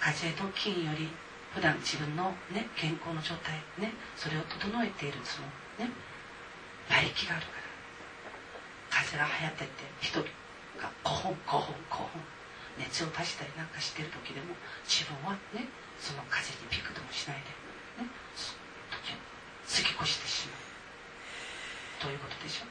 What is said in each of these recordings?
風邪の菌より普段自分の、ね、健康の状態、ね、それを整えているその、ね、馬力があるから、風邪が流行ってて人が5本熱を出したりなんかしてる時でも自分はねその風邪にびくともしないで、ね、時を過ぎ越してしまうということでしょ。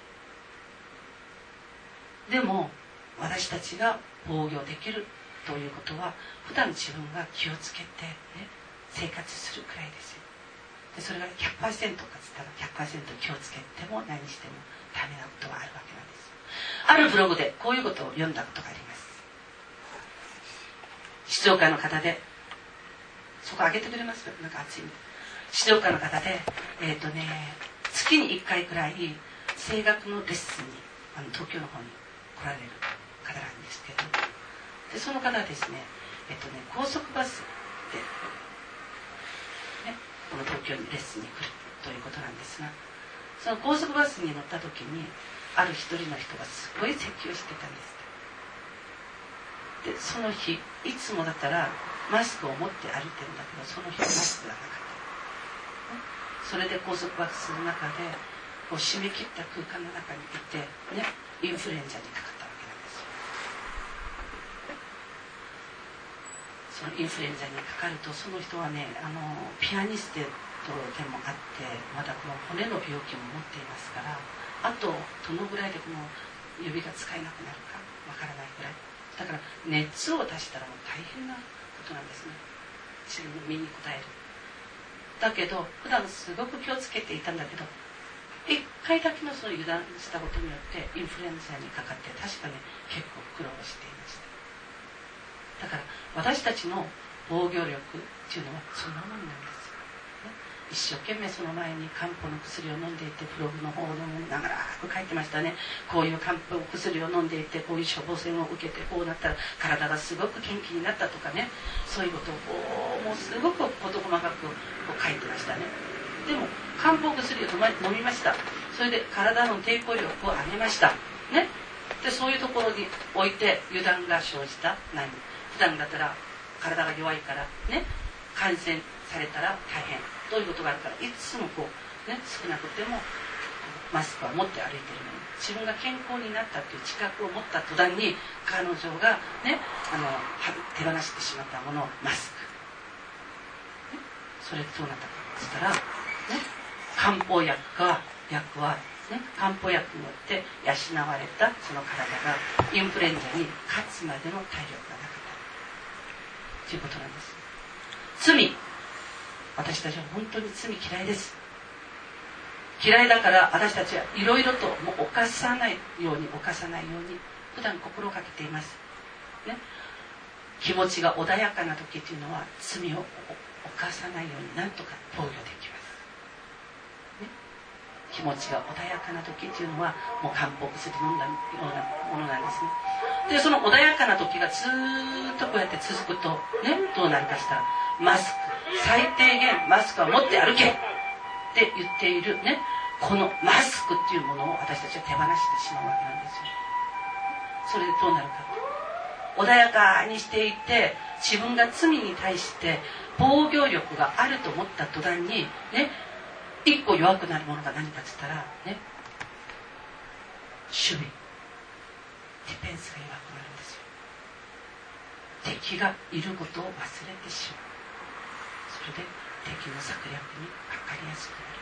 でも私たちが防御できるということは普段自分が気をつけて、ね、生活するくらいですよ。でそれが 100% かつったら 100% 気をつけても何してもダメなことがあるわけなんです。あるブログでこういうことを読んだことがあります。静岡の方で、そこ上げてくれます？なんか暑いんで。静岡の方で、月に1回くらい声楽のレッスンに東京の方に来られる方なんですけど、でその方はですね、高速バスで、ね、この東京にレッスンに来るということなんですが、その高速バスに乗った時にある一人の人がすごい咳をしてたんです。でその日いつもだったらマスクを持って歩いてるんだけど、その日はマスクがなかった、ね、それで高速バスの中でこう締め切った空間の中にいて、ね、インフルエンザにかかったわけなんですよ。そのインフルエンザにかかるとその人はねピアニストでもあってまだこの骨の病気も持っていますから、あとどのぐらいでこの指が使えなくなるかわからないぐらいだから、熱を出したらもう大変なことなんですね。自分の身に応える。だけど普段すごく気をつけていたんだけど、1回だけのその油断したことによってインフルエンザにかかって確かに結構苦労していました。だから私たちの防御力っていうのはそんなものなんですよ、ね、一生懸命その前に漢方の薬を飲んでいて、ブログの方を飲みながら書いてましたね。こういう漢方薬を飲んでいて、こういう処方箋を受けてこうなったら体がすごく元気になったとかね、そういうことをもうすごく事細かく書いてましたね。でも漢方薬を飲みました。それで体の抵抗力を上げました、ね、でそういうところに置いて油断が生じた。何普段だったら体が弱いからね、感染されたら大変どういうことがあるから、いつもこう、ね、少なくてもマスクは持って歩いているのに、自分が健康になったという自覚を持った途端に彼女が、ね、手放してしまったものをマスク、ね、それでどうなったかって言ったら、ね、漢方薬は、ね、漢方薬によって養われたその体がインフルエンザに勝つまでの体力がなかったということなんです。罪、私たちは本当に罪嫌いです。嫌いだから私たちはいろいろともう犯さないように普段心がけています、ね、気持ちが穏やかな時というのは罪を犯さないように何とか防御できます、ね、気持ちが穏やかな時というのはもう漢方薬飲んだようなものなんですね。でその穏やかな時がずっとこうやって続くと、ね、どうなるかしたらマスク、最低限マスクは持って歩けって言っている、ね、このマスクっていうものを私たちは手放してしまうわけなんですよ。それでどうなるか、穏やかにしていて自分が罪に対して防御力があると思った途端に、ね、一個弱くなるものが何かって言ったら、ね、守備、ディフェンスが弱くなるんですよ。敵がいることを忘れてしまう。それで敵の策略にかかりやすくなる。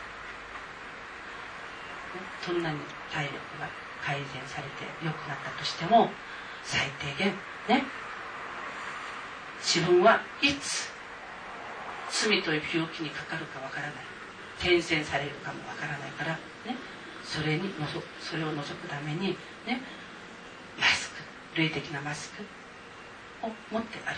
どんなに体力が改善されて良くなったとしても、最低限ね、自分はいつ罪という病気にかかるかわからない、転戦されるかもわからないから、ね、それを除くために、ね、マスク、霊的なマスクを持って歩かなければならない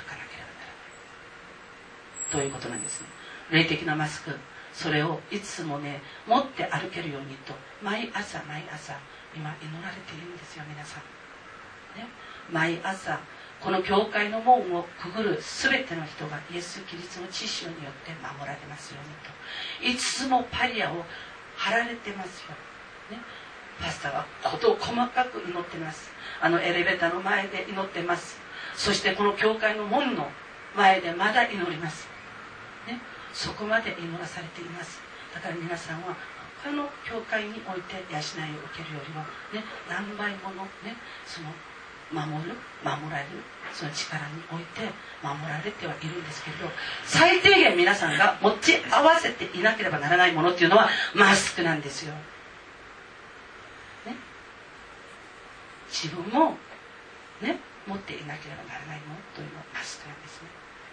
ということなんですね。霊的なマスク、それをいつもね持って歩けるようにと毎朝今祈られているんですよ、皆さん、ね、毎朝この教会の門をくぐるすべての人がイエス・キリストの血潮によって守られますようにといつもパリアを張られてますよ、ね、パスタは事を細かく祈ってます。エレベーターの前で祈ってます。そしてこの教会の門の、 前でまだ祈ります、ね、そこまで祈らされています。だから皆さんは他の教会において養いを受けるよりは、ね、何倍もの、ね、その守られるその力において守られてはいるんですけれど、最低限皆さんが持ち合わせていなければならないものっていうのはマスクなんですよ、ね、自分も、ね、持っていなければならないものというのはマスクなんですね。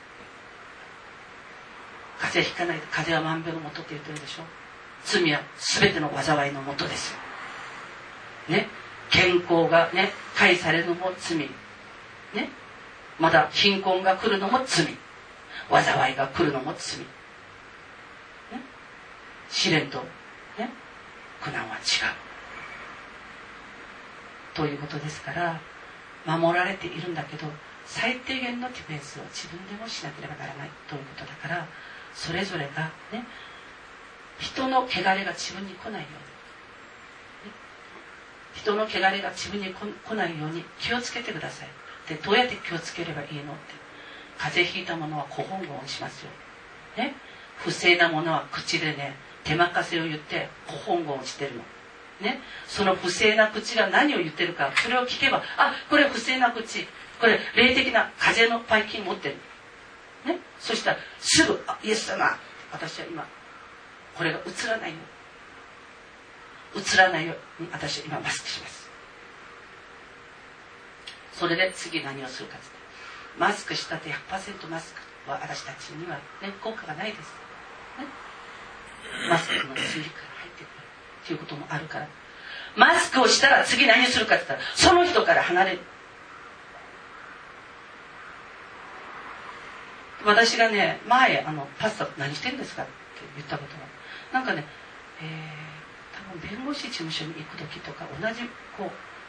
風邪ひかないで、風邪は万病のもとって言ってるでしょ。罪は全ての災いのもとですよ、ね、健康がね害されるのも罪、ね、まだ貧困が来るのも罪、災いが来るのも罪、ね、試練と、ね、苦難は違うということですから、守られているんだけど最低限のディフェンスを自分でもしなければならないということだから、それぞれがね、人の汚れが自分に来ないように、ね、人の汚れが自分に来ないように気をつけてください。で、どうやって気をつければいいのって、風邪ひいたものは古本語をしますよ、ね、不正なものは口でね手任せを言って古本語をしてるの、ね、その不正な口が何を言ってるか、それを聞けば、あ、これ不正な口、これ霊的な風のパイキン持ってる、ね、そしたらすぐ、イエス様、私は今これが映らないように私は今マスクします。それで次何をするかって、マスクしたって 100% マスクは私たちには、ね、効果がないです、ね、マスクの水から入ってくるということもあるから、マスクをしたら次何をするかって言ったら、その人から離れる。私がね前パスタ何してるんですかって言ったことが、なんかね、多分弁護士事務所に行く時とか同じこ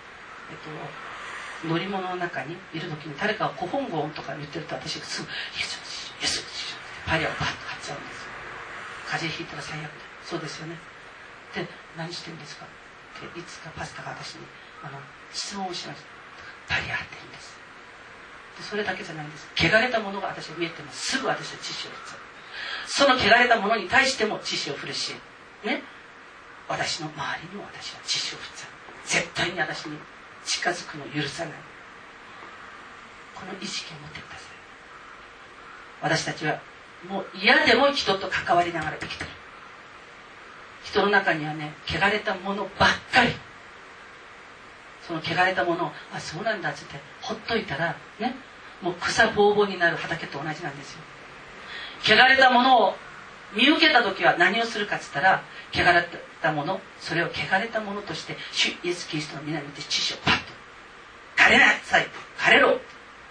う、乗り物の中にいる時に誰かが古本語とか言ってると、私がすぐイエスイエスパリアをバッと買っちゃうんですよ。風邪ひいたら最悪だ。そうですよね。で、何してるんですかっていつかパスタが私に質問をしました。パリアって言うんです。で、それだけじゃないんです。汚れたものが私が見えてもすぐ私は知識を振っちゃう。その汚れたものに対しても知識を振るし、ね、私の周りにも私は知識を振っちゃう。絶対に私に近づくのを許さない、この意識を持ってください。私たちはもう嫌でも人と関わりながら生きてる。人の中にはね、汚れたものばっかり。その汚れたものを、あ、そうなんだっつってほっといたらね、もう草ぼうぼうになる畑と同じなんですよ。汚れたものを見受けた時は何をするかっつったら、汚れたもの、それを汚れたものとして主イエスキリストの皆によって知識をパッと枯れなさい、枯れろ、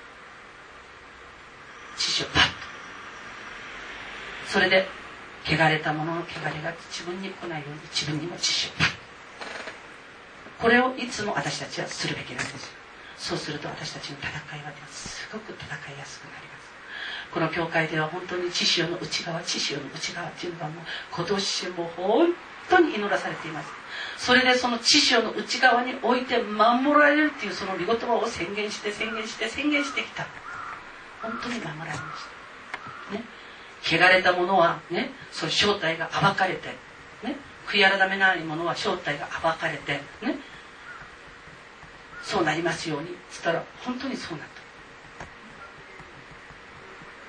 知識をパッと、それで汚れたものの汚れが自分に来ないように自分にも知識をパッと、これをいつも私たちはするべきなんですよ。そうすると私たちの戦いはすごく戦いやすくなります。この教会では本当に知識の内側、知識の内側というのがもう今年も本当に祈らされています。それでその知識の内側において守られるっていうその御言葉を宣言してきた。本当に守られましたね。汚れたものはね、その正体が暴かれてね、悔い改めないものは正体が暴かれてね、そうなりますようにって言ったら本当にそうなった。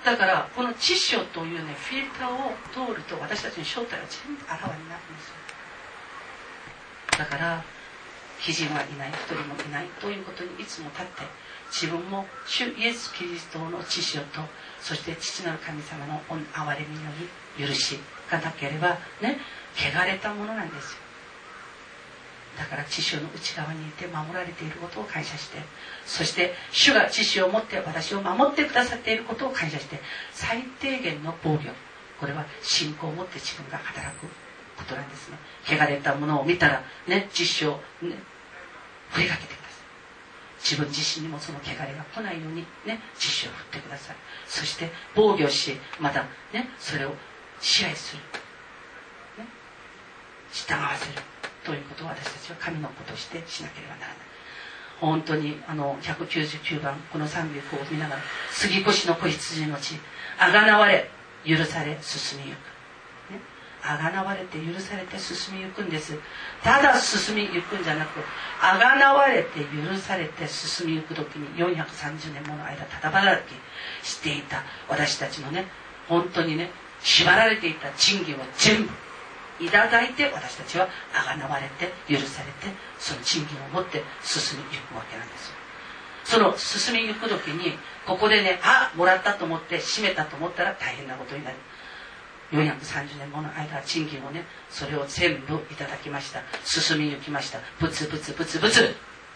だからこの知識というねフィルターを通ると私たちの正体は全部あらわになるんですよ。だから非人はいない、一人もいないということにいつも立って、自分も主イエスキリストの知識と、そして父なる神様の憐れみにより許しがなければね、汚れたものなんですよ。だから知識の内側にいて守られていることを感謝して、そして主が知識を持って私を守ってくださっていることを感謝して、最低限の防御、これは信仰を持って自分が働くことなんですね。汚れたものを見たらね、知識をね、振りかけてください。自分自身にもその汚れが来ないようにね、知識を振ってください。そして防御し、またね、それを支配する、ね、従わせるということを私たちは神の子としてしなければならない。 本当に199番この賛美を見ながら、杉越の子羊の血、あがなわれ許され進みゆく、あがなわれて許されて進みゆくんです。ただ進みゆくんじゃなく、あがなわれて許されて進みゆく時に430年もの間ただ働きしていた私たちのね、本当にね、縛られていた賃金を全部いただいて、私たちはあがなわれて許されて、その賃金を持って進みゆくわけなんです。その進みゆく時に、ここでね、もらったと思って閉めたと思ったら大変なことになる。430年もの間賃金をね、それを全部いただきました。進みゆきました。ブツブツブツブツ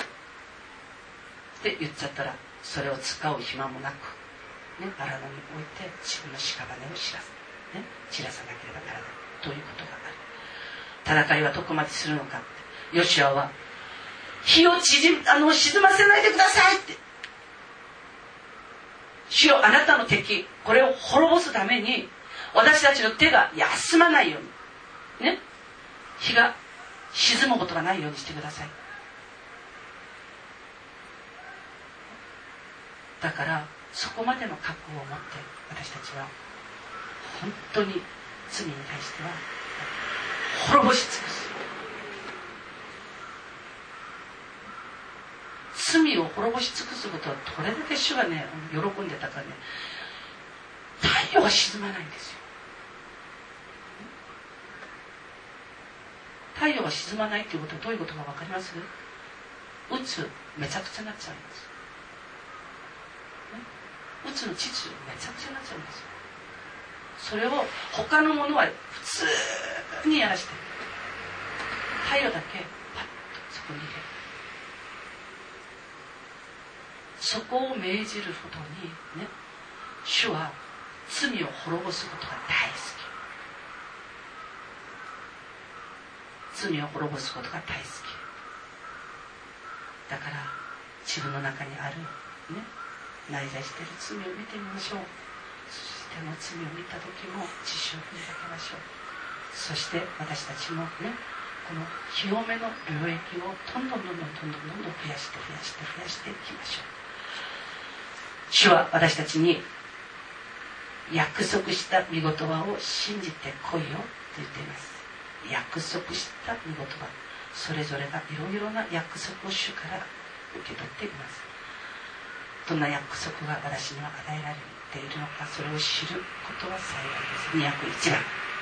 って言っちゃったら、それを使う暇もなく、ね、荒野に置いて自分の屍を散らさなければならないということがある。戦いはどこまでするのかって、ヨシュアは火を沈ませないでくださいって、主よ、あなたの敵、これを滅ぼすために私たちの手が休まないようにね、日が沈むことがないようにしてください。だからそこまでの覚悟を持って、私たちは本当に罪に対しては滅ぼし尽くす。罪を滅ぼし尽くすことはどれだけ主がね、喜んでたかね、太陽が沈まないんですよ。太陽が沈まないっていうことはどういうことか分かります？うつめちゃくちゃになっちゃうんです。うつの秩序めちゃくちゃになっちゃうんですよ。それを他のものは普通にやらして、太陽だけパッとそこに入れる。そこを命じるほどにね、主は罪を滅ぼすことが大好き。罪を滅ぼすことが大好きだから、自分の中にある、ね、内在している罪を見てみましょう。そしての罪を見た時も自首を振りかけましょう。そして私たちもね、この清めの領域をどんどん増やしていきましょう。主は私たちに約束した御言葉を信じて来いよと言っています。約束した御言葉、それぞれがいろいろな約束を主から受け取っています。どんな約束が私には与えられているのか、それを知ることは幸いです。201番。